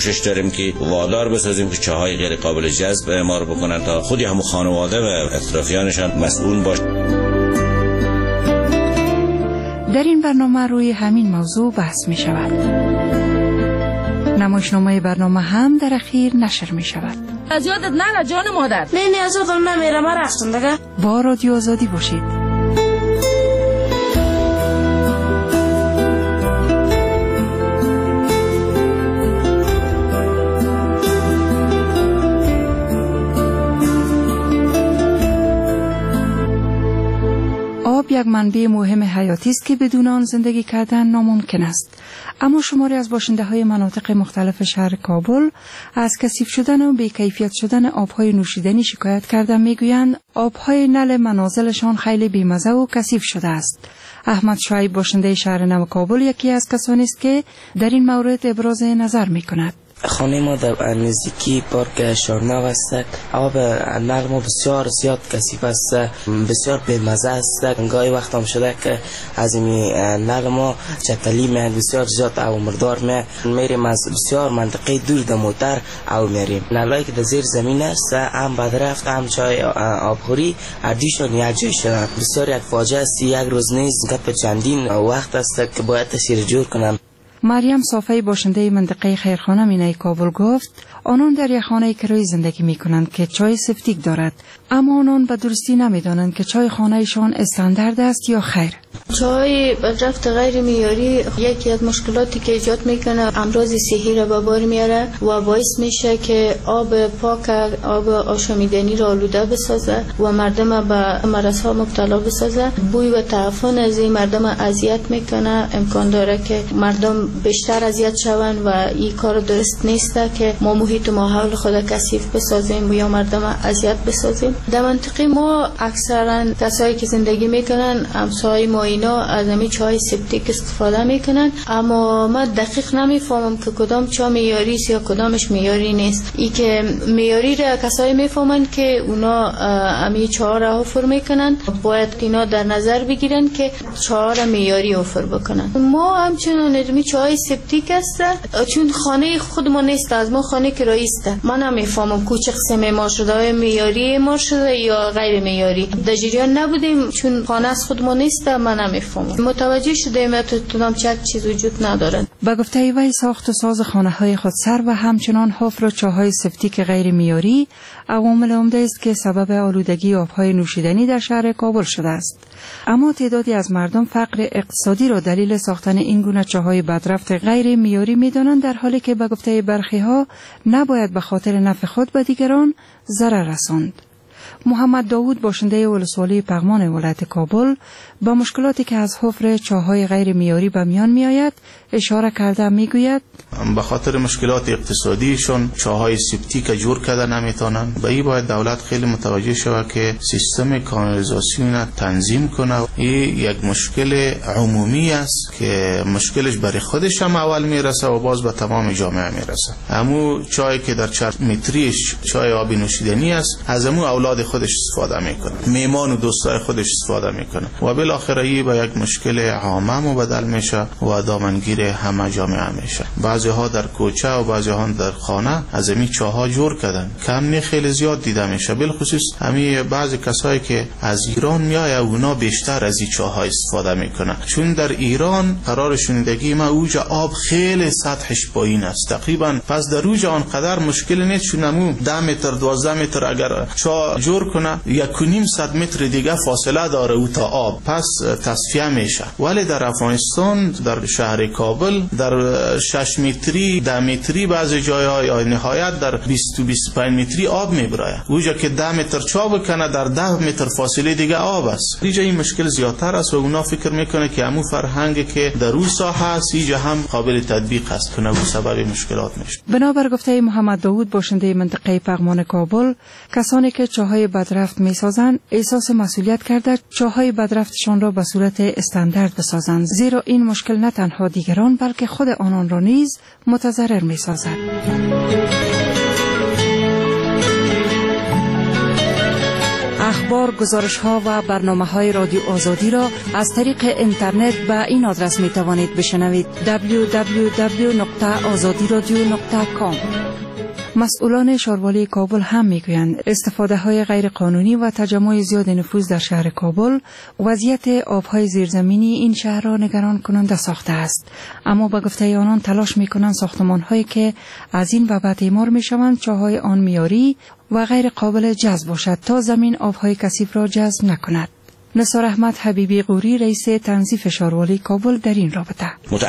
کوشش داریم که وادار بسازیم که چاهای غیر قابل جذب اعمار بکنن تا خودی هم خانواده و اطرافیانشان مسئول باشن. در این برنامه روی همین موضوع بحث می شود. نمایشنامه برنامه هم در اخیر نشر می شود. از یادت نره جان مادر. نه از یادم نمیره، من رفتم دیگه. با رادیو آزادی باشید. آب یک منبع مهم حیاتی است که بدون آن زندگی کردن ناممکن است. اما شماری از باشنده‌های مناطق مختلف شهر کابل از کثیف شدن و بی‌کیفیت شدن آب‌های نوشیدنی شکایت کردن می‌گویند آب‌های نل منازلشان خیلی بی‌مزه و کثیف شده است. احمد شعیب باشنده شهر نو کابل یکی از کسانی است که در این مورد ابراز نظر می‌کند. خانه ما در نزدیکی پارک شارنو است. آب نل ما بسیار زیاد کثیف است، بسیار بی‌مزه است. گاهی وقت هم شده که از این نل ما چتلی میاد، بسیار زیاد آب مردار میریم از بسیار منطقه دور در موتر آب میریم. نلایی که در زیر زمین است هم بدرفت هم چای آبخوری ادیشون یک جای شدن. بسیار یک فاجعه است. یک روز نیست، گپ چندین وقت است که باید تشریح جور کنم. مریم صافی باشنده منطقه خیرخانه مینای کابل گفت آنان در یک خانه کرایی زندگی می کنند که چای سفتیک دارد، اما آنان به درستی نمی دانند که چای خانهشان استاندارد است یا خیر. چای بدرفت غیر معیاری یکی از مشکلاتی که ایجاد میکنه امراض صحی را به بار میاره و باعث میشه که آب پاک، آب آشامیدنی را آلوده بسازه و مردم به مرض ها مبتلا بسازه. بوی و تعفن از این مردم اذیت میکنه. امکان داره که مردم بیشتر اذیت شوند و این کار درست نیست که ما محیط ماحول خود کثیف بسازیم یا مردم اذیت بسازیم. در منطقه ما اکثرا کسایی که زندگی میکنن همسایه ما اینا از همین چای سپتیک استفاده میکنن، اما من دقیق نمیفهمم که کدام چای معیاری است یا کدامش معیاری نیست. ای که معیاری را کسایی میفهمن که اونا همین چای را آفر میکنن، باید اینا در نظر بگیرن که چای را معیاری آفر بکنن. ما همچنان می چای سپتیک است چون خانه خود ما نیست، از ما خانه کرایی است. من نمیفهمم کوچه قسم معمار شده معیاری معمار شده یا غیر معیاری. در جریان نبودیم چون خانه از خود ما نیست، من نمیفهمم. متوجه شدیم تو چک چیز وجود ندارد. به گفته وی ساخت و ساز خانه‌های خودسر و همچنان حفر چاهای سفتیک غیر معیاری عوامل عمده است که سبب آلودگی آب‌های نوشیدنی در شهر کابل شده است. اما تعدادی از مردم فقر اقتصادی را دلیل ساختن این گونه چاهای بدرفت غیر معیاری می‌دانند، در حالی که به گفته برخی‌ها نباید به خاطر نفع خود به دیگران ضرر رساند. محمد داوود باشنده ولسوالی پغمان ولایت کابل با مشکلاتی که از حفر چاهای غیر معیاری به میان میآید اشاره کرده میگوید به خاطر مشکلات اقتصادیشون چاهای سپتیک جور کرده نمیتونن. به این باید دولت خیلی متوجه شود که سیستم کانالیزاسیون تنظیم کنه. این یک مشکل عمومی است که مشکلش برای خودش هم اول میرسه و باز به تمام جامعه میرسه. همو چای که در 4 متریش چای آب نوشیدنی است، از همو اولاد خودش استفاده میکنه، میمان و دوستای خودش استفاده میکنه و بالاخره این به یک مشکل عامه مبدل میشه و دامنگیر همه جامعه میشه. بعضی ها در کوچه و بعضی ها در خانه از این چاها جور کردن. کم نه خیلی زیاد دیده میشه، بالخصوص همین بعضی کسایی که از ایران میایه اونا بیشتر از این چاها استفاده میکنن، چون در ایران قرار شنیدگی ما اوج آب خیلی سطحش پایین است تقریبا. پس در اوج آن قدر مشکل نیست، چون همون 10 متر 12 متر اگر چا جور کنه 1.5 متر دیگه فاصله داره او تا آب، پس تصفیه میشه. ولی در افغانستان در شهر کابل در 6 متری 10 متری بعضی جایهای نهایت در 20 و 25 متری آب میبره. اونجا که 10 متر چا بکنه در 10 متر فاصله دیگه آب است. اینجا این مشکل زیادتر است و اونا فکر میکنه که همون فرهنگی که در اون ساحه است اینجا هم قابل تطبیق است که نو سبب مشکلات میشه. بنابر گفته محمد داوود باشنده منطقه پغمان کابل، کسانی که چاهای بدرفت میسازند احساس مسئولیت کرده چاهای بدرفتشان را به صورت استاندارد بسازند، زیرا این مشکل نه تنها دیگران بلکه خود آنان را نیز متضرر میسازد. اخبار، گزارش‌ها و برنامه‌های رادیو آزادی را از طریق اینترنت به این آدرس می‌توانید بشنوید: www.azadiradio.com. مسئولان شاروالی کابل هم میگویند استفاده‌های غیرقانونی و تجمع زیاد نفوذ در شهر کابل وضعیت آب‌های زیرزمینی این شهر را نگران کننده ساخته است. اما با گفته آنان تلاش می‌کنند ساختمان‌هایی که از این بابت اعمار می‌شوند چاهای آن معیاری و غیر قابل جذب باشد تا زمین آب‌های کثیف را جذب نکند. نثار احمد حبیبی قوری رئیس تنظیف شاروالی کابل در این رابطه: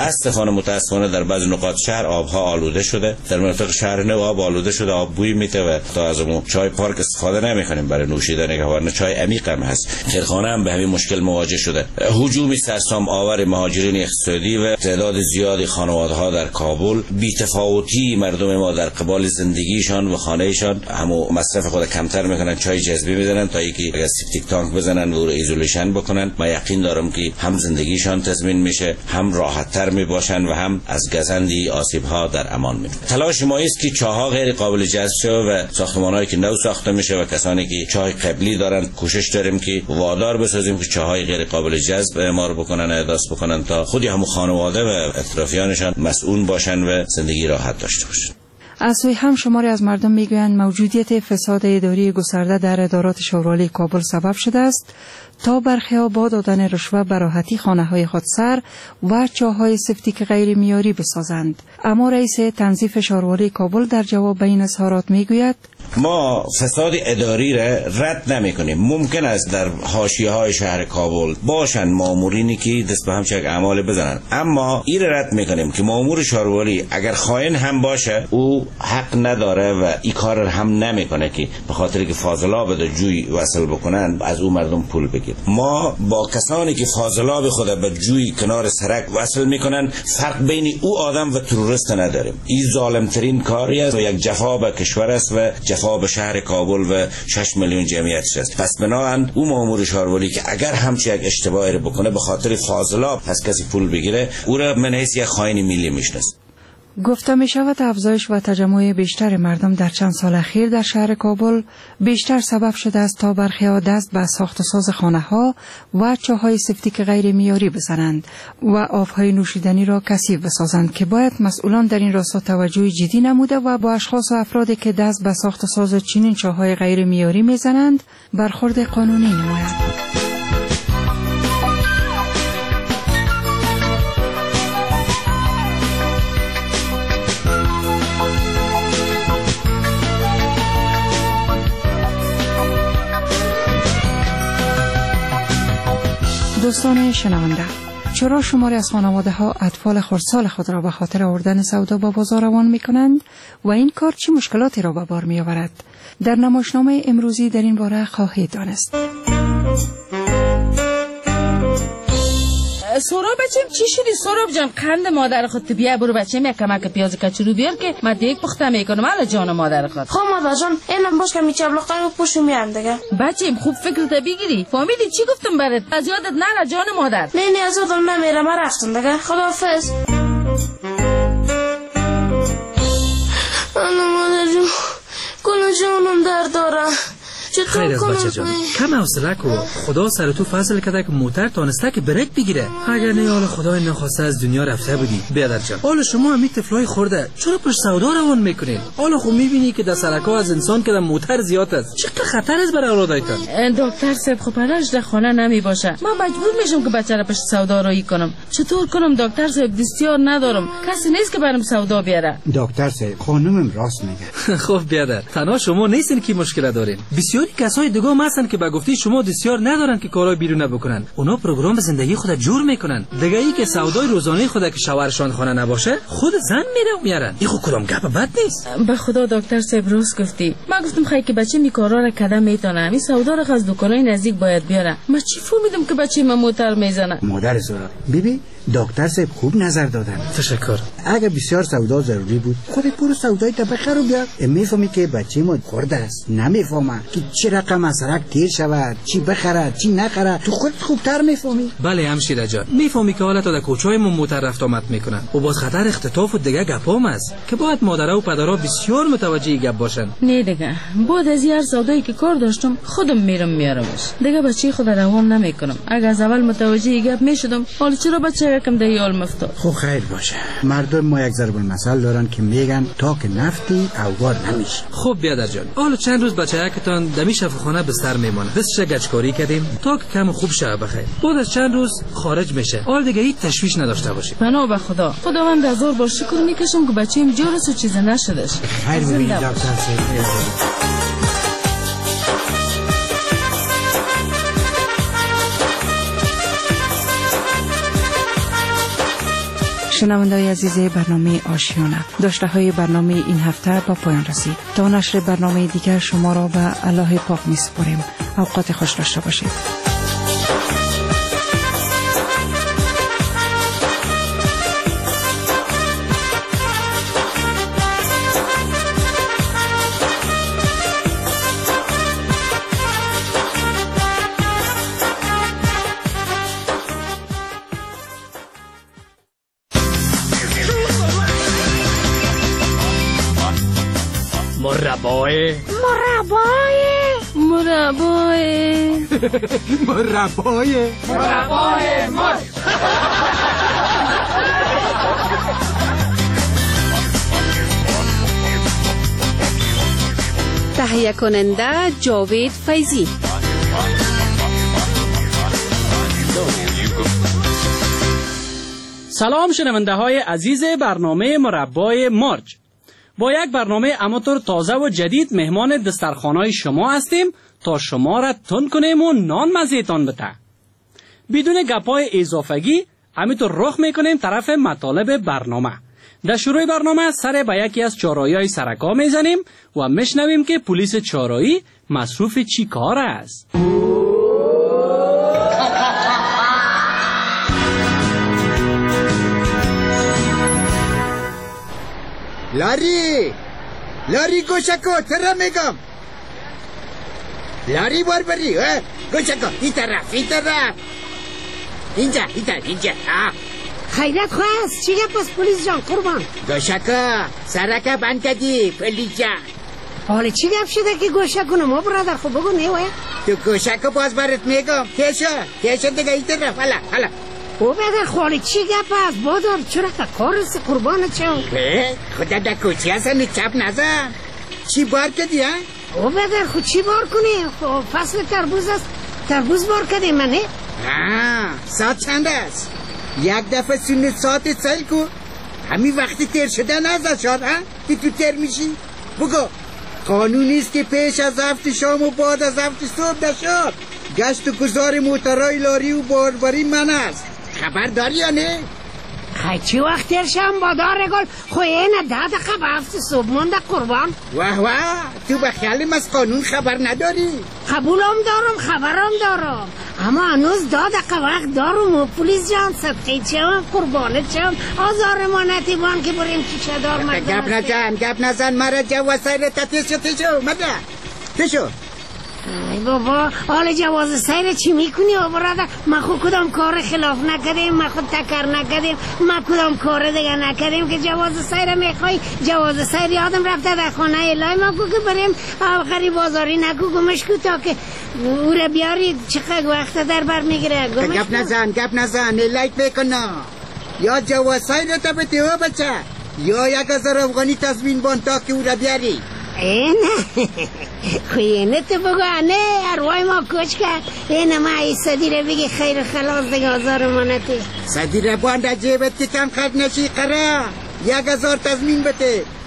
متاسفانه در بعض نقاط شهر آبها آلوده شده. در مناطق شهر نو آب آلوده شده، آب بوی میده و تا از اون چای پارک استفاده نمی‌کنیم برای نوشیدن، ورنه چای عمیق هم هست. خیرخانه هم به همین مشکل مواجه شده. هجومی سرسام آور مهاجرین اقتصادی و تعداد زیادی خانواده‌ها در کابل، بی‌تفاوتی مردم ما در قبال زندگیشان و خانه‌شان همو مصرف خود کمتر می‌کنن، چای جذبی می‌زنن تا اینکه اگر سیپتیک تانک بزنن و ایزولیشن بکنن. من یقین دارم که هم زندگیشان تضمین میشه، هم راحت‌تر میباشن و هم از گزندی آسیب‌ها در امان میمونن. تلاش ما است که چاه‌ها غیر قابل جذب شه و ساختمان‌هایی که نو ساخته میشه و کسانی که چاه قبلی دارن کوشش داریم که وادار بسازیم که چاه‌های غیر قابل جذب اعمار بکنن، احداث بکنن تا خود هم خانواده و اطرافیانشان مسئول باشن و زندگی راحت داشته باشن. از سوی هم شماری از مردم میگویند موجودیت فساد اداری گسترده در ادارات شاروالی کابل سبب شده است تا برخی‌ها با دادن رشوه به راحتی خانه‌های خودسر و چاه‌های سفتی غیر معیاری بسازند. اما رئیس تنظیف شاروالی کابل در جواب به این اظهارات میگوید: ما فساد اداری را رد نمی‌کنیم. ممکن است در حاشیه‌های شهر کابل باشن مامورینی که دست به هم چک اعمال بزنن، اما این رد می‌کنیم که مامور شاروالی اگر خائن هم باشه او حق نداره و این کار هم نمی‌کنه که به خاطر که فاضلاب به جوی وصل بکنن از او مردم پول بگیرن. ما با کسانی که فاضلاب خود به جوی کنار سرک وصل می‌کنن فرق بین او آدم و تروریست نداریم. این ظالم‌ترین کاری است و یک جفا به کشور است و جفا به شهر کابل و 6 میلیون جمعیتش است. پس بنابراین او مامور شاروالی که اگر همچی یک اشتباهی رو بکنه به خاطر فاضلاب از کسی پول بگیره، او را من حیث یک خائن ملی میشناسم. گفته می شود افزایش و تجمع بیشتر مردم در چند سال اخیر در شهر کابل بیشتر سبب شده است تا برخی‌ها دست به ساخت و ساز خانه‌ها و چاه‌های سفتی غیر معیاری بزنند و آب‌های نوشیدنی را کثیف بسازند که باید مسئولان در این راستا توجه جدی نموده و با اشخاص و افرادی که دست به ساخت و ساز چنین چاه‌های غیر معیاری میزنند برخورد قانونی نمایند. دوستان شنونده، چرا شماری از خانواده‌ها اطفال خردسال خود را به خاطر آوردن سودا به بازار روان می‌کنند و این کار چه مشکلاتی را به بار می‌آورد؟ در نمایشنامه امروزی در این باره خواهید دانست. سوراب بچم چی شدی سوراب جان؟ قند مادر خود بیا برو بچم یک کمک پیاز کچرو بیار که من دیگه پخته میکنم. الا جان مادر خود. خب مادر جان اینم باش که میچبلقای رو پوشو میام دیگه. بچم خوب فکرت بگیری. فهمیدی چی گفتم برات؟ از یادت نره جان مادر. نه از یادم نمیره، من رفتم دیگه. خداحافظ. انا مادر جون کلا جانم درد داره. خیر از بچه جان، کم حوصله کو. خدا سر تو فضل کرده که موتر تانسته که بریک بگیره. اگر نه حال خدای نخواسته از دنیا رفته بودی بیادر جان. حالا شما هم طفلای خورده چرا پشت سودا روان میکنین؟ حالا خب میبینی که در سرکا از انسان که در موتر زیاد است. چقدر خطر است برای اولادایتان. دکتر صاحب خب پدرش در خانه نمی باشه. من مجبور میشم که بچه را پشت سودا روی کنم. چطور کنم دکتر صاحب؟ دستیار ندارم، کسی نیست که برام سودا بیاره. دکتر صاحب خانمم راست میگه. خب بیادر، تنها شما نیستین که مشکل دارین. بسیاری کسای دیگه هم هستن که به گفته شما دستیار ندارن که کارای بیرون بکنن. اونا پروگرام زندگی خود جور میکنن. دیگه ای که سودای روزانه خود که شوهرشان خانه نباشه خود زن میره و میارن. این خود کدام گپ بد نیست. به خدا دکتر صاحب راست گفتی. من گفتم خیلی که بچه می کارا را کدام میتونه. این سودا را از دکانای نزدیک باید بیاره. من چی فهمیدم که بچه من موتر میزنه. مادر زورا ببین دکتر صاحب خوب نظر دادن. تشکر. اگه بسیار سودا ضروری بود خودت برو سودای بخر و بیار. میفهمی که بچه ما خورده است، نمیفهمه که چه رقم از سرک تیر شود، چی بخره چی نخره. تو خودت خوبتر میفهمی. بله همشیره جان، میفهمی که حالت در کوچهای ما موتر رفت آمد میکنن و باز خطر اختطاف و دیگه گپام است که باید مادرها و پدرها بسیار متوجه گپ باشن. نه دیگه بعد از هر سودایی که کار داشتم خودم میارمش دیگه بچه خود روان نمیکنم. اگه از اول متوجه گپ میشدم حالا چرا بچه یکم در یال مفتاد. خب خیر باشه. مردم ما یک ضرب المثل دارن که میگن تا که نفتی اوار نمیشه. خب بیادر جان، حالا چند روز بچه یکتان دمی شفاخانه بستر میمونه. بس گچکاری کردیم تا که کم خوب شه بخیر. بعد از چند روز خارج میشه. حالا دیگه هیچ تشویش نداشته باشی. پناه به خدا. خداوند هزار بار شکر میکشم که بچه‌م جورس و چیز نشدش. خیر ببین دکتر صاحب. شنونده‌های عزیز برنامه آشیانه، داشته‌های برنامه این هفته با پایان رسید. تا نشر برنامه دیگر شما را به الله پاک می‌سپاریم. اوقات خوش داشته باشید. مربای مرد. تهیه کننده جاوید فیضی. سلام شنونده های عزیز برنامه مربای مارج. با یک برنامه اماتور تازه و جدید مهمان دسترخوان‌های شما هستیم تا شما را تند کنیم و نان مزیتان بده. بدون گپای اضافگی همینطور رخ میکنیم طرف مطالب برنامه. در شروع برنامه سر به یکی از چهاررایی‌های سرکا میزنیم و میشنویم که پلیس چهاررایی مصروف چی کار است. لاری گوشکو ترا میگم. لاری بار بری گوشکو این طرف اینجا خیرت خواست چی پس پلیس جان قربان. گوشکو سرکه بند کردی پلیس جان. حالا چی گپ شده که گوشکو نمو برادر خب بگو نیوه. تو گوشکو باز برات میگم تیشو دیگه این طرف حالا او بدر خوالی چی گپ است بادر چرا که کارست قربانت چون خدا در کوچی هستن چپ نزن. چی بار کردی ها؟ او بدر خود چی بار کنی؟ خب فصل تربوز است تربوز بار کردی منه؟ ساعت چند است؟ یک دفعه سن ساعت سیل کو همین وقتی تیر شده نزد شاد ها؟ که تو تیر میشی؟ بگو قانونیست که پیش از هفت شام و بعد از هفت صبح نشد گشت و گذار موترهای لاری و باربری من است. خبر داری یا نه؟ خیلی چی وقت ترشم با دار گل خویه نه 10 دقیقه به هفت صبح مونده قربان. واه تو به خیالم از قانون خبر نداری؟ قبولم دارم خبرم دارم اما هنوز 10 دقیقه وقت دارم و پلیس جان صدقی چم قربانت چم آزار ما نتیبان که بریم چیچه دار مردم. گپ نزن مرا جواز سیر تیشو مده تیشو. ای بابا حال جواز سیر چی میکنی و برادر؟ ما خود کدام کار خلاف نکردیم، ما خود تکر نکردیم، ما کدام کار دیگه نکردیم که جواز سیر میخوای. جواز سیر یادم رفته در خانه الهی ما که بریم آخری بازاری نکو گمش کو تا که او را بیاری چقدر وقت در بر میگیره. گپ نزن الهی بکنه یا جواز سیر تا بده و بچه یا 1000 افغانی تضمین بان تا که او را بیاری. نه خوینه تو بگو نه اروای ما کچ کرد اینه ما ای صدیره بگی خیر خلاص دیگه آزار منتی صدیره باند جیبت که کم خرد نشی قرار 1000 تضمین بده